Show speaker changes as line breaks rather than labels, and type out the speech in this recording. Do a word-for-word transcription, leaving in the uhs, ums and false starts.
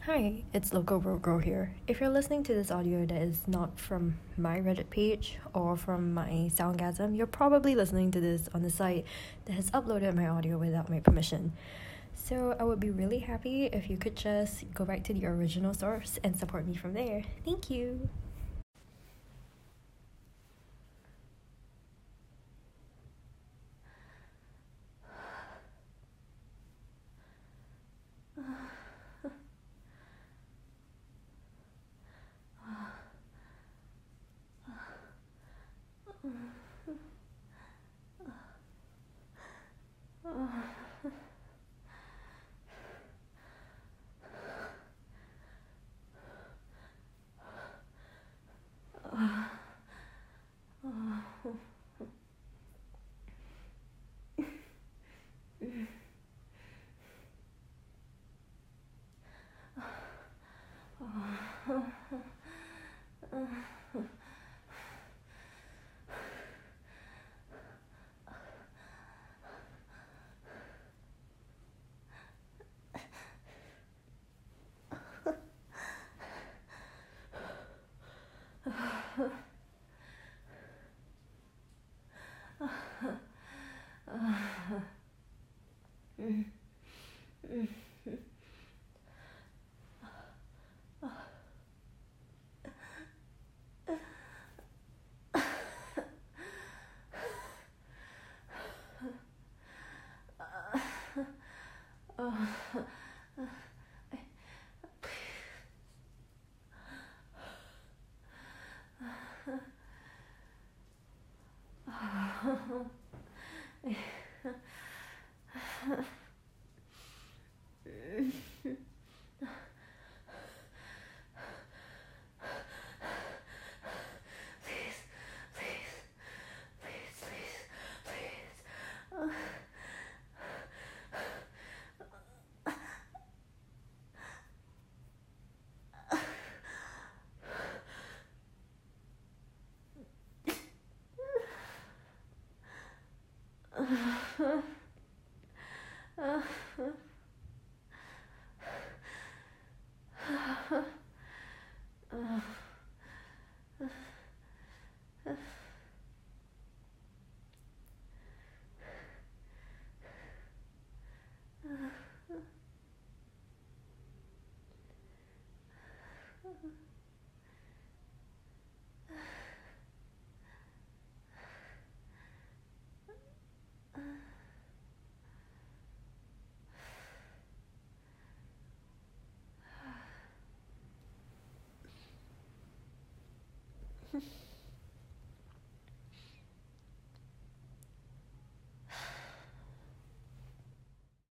Hi, it's Local Road Girl here. If you're listening to this audio that is not from my Reddit page or from my Soundgasm, you're probably listening to this on the site that has uploaded my audio without my permission. So I would be really happy if you could just go back to the original source and support me from there. Thank you.